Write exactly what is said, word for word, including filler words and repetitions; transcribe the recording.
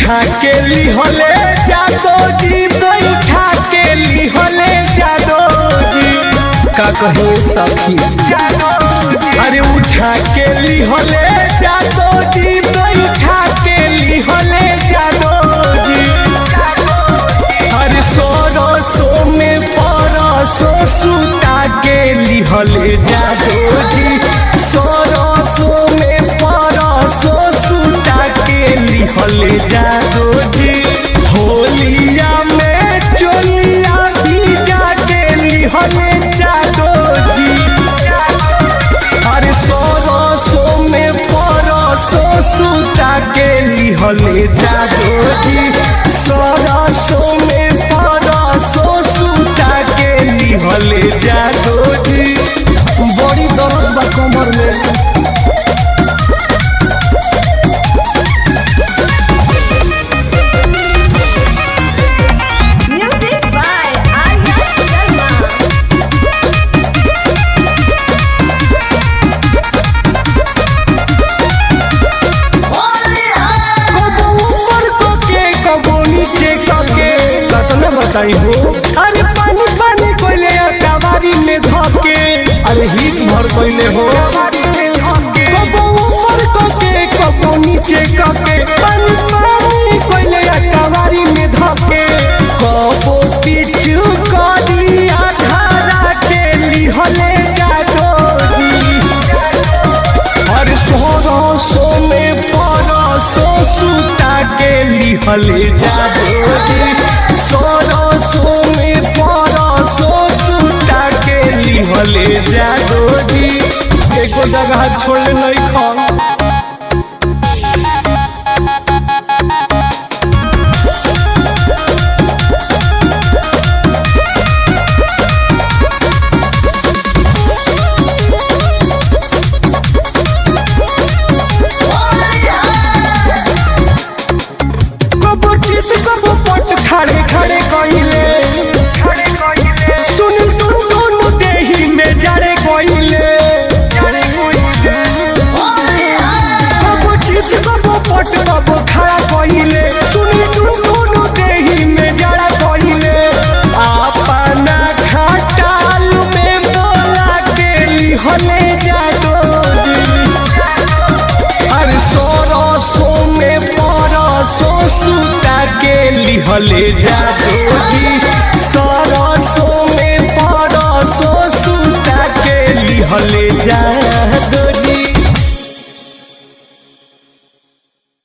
उठा के लिहले जादो जी बैठा के लिहले जादो जी का कहे सखी अरे उठा के लिहले जादो जी बैठा के लिहले जादो जी अरे सोरसो में परसो सुता के लिहले जादो जी सोरसो में परसो सुता के लिहले जादो जी होलिया में चोलिया भी जाके लिहले जादो जी अरे सोरसो में परसो सुता के लिहले जादो जी सोरसो में परसो सुता के लिहले जादो जी बड़ी दर्द बा कमर में हो अरे पानी पानी कोइले कवारी में धके अरे हिट भर कोइले हो कबो ऊपर कोके कबो नीचे कोके पानी पानी कोइले कवारी में धके कबो पीछू करी आधारा के लिहले जादो जी अरे सोरसो में परसो सुता के लिहले जादो जी सोरसो में परसो सुता के लिहले जादो जी एको जगह छोड़े नहीं खान कबो चित कबो पट खड़े खड़े कइले सुन सुन दोनों देही में जड़े कइले कबो चित कबो पट कबो खड़ा कइले सुन सुन दोनों देही में जड़ा कइले अपना खटाल में बोला के लिहले जादो जी अरे सोरसो में परसो सुता के लिहले जादो जी सोरसो में परसो सुता के लिहले जादो